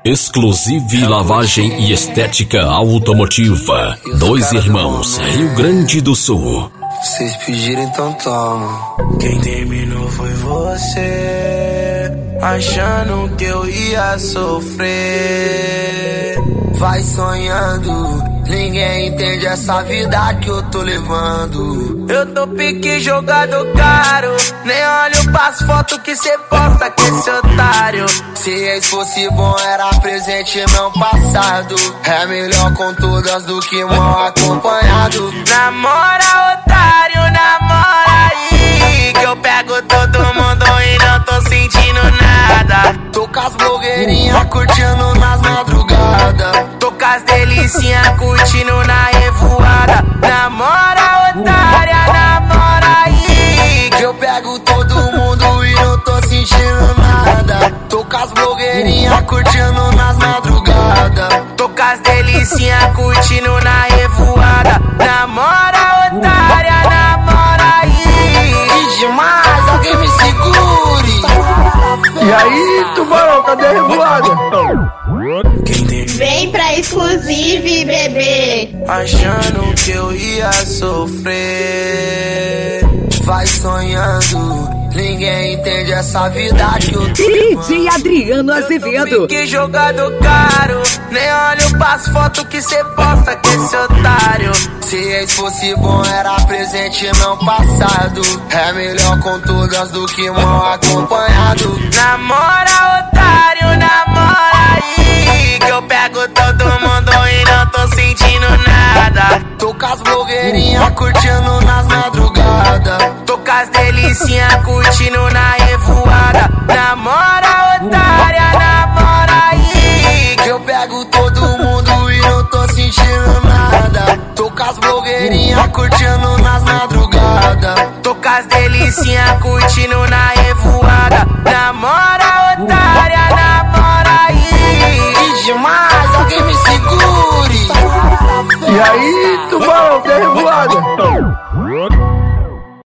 Exclusive Lavagem e Estética Automotiva. Dois Irmãos, Rio Grande do Sul. Vocês pediram, então toma. Quem terminou foi você, achando que eu ia sofrer. Vai sonhando, ninguém entende essa vida que eu tô levando. Eu tô pique jogado caro, nem olho pras fotos que cê posta com esse otário. Se ex fosse bom era presente não passado. É melhor com todas do que mal acompanhado. Namora otário, namora aí, que eu pego todo mundo e não tô sentindo nada. Tô com as blogueirinhas curtindo nas madrugadas. Tô com as delicinhas curtindo na revoada. Namora otária, namora aí, que eu pego todo mundo e não tô sentindo nada. Tô com as blogueirinhas curtindo nas madrugadas. Tô com as delicinhas curtindo na revoada. Namora otária, namora aí. Que demais, alguém me segure. E aí, tubarão, cadê a revoada? Vem pra Exclusive, bebê. Achando que eu ia sofrer. Vai sonhando, ninguém entende essa vida que eu tô levando. DJ Adriano Azevedo. Que jogado caro, nem olho pras fotos que cê posta com esse otário. Se ex fosse bom era presente não passado. É melhor com todas do que mal acompanhado. Namora otário, namora aí, que eu pego todo mundo e não tô sentindo nada. Tô com as blogueirinhas curtindo nas madrugadas. Tô com as delicinhas curtindo na revoada. Namora otária, namora aí, que eu pego todo mundo e não tô sentindo nada. Tô com as blogueirinhas curtindo nas madrugadas. Tô com as delicinhas curtindo na revoada. Namora otária, namora aí. Que demais, alguém me segure. E aí, tubarão, cadê a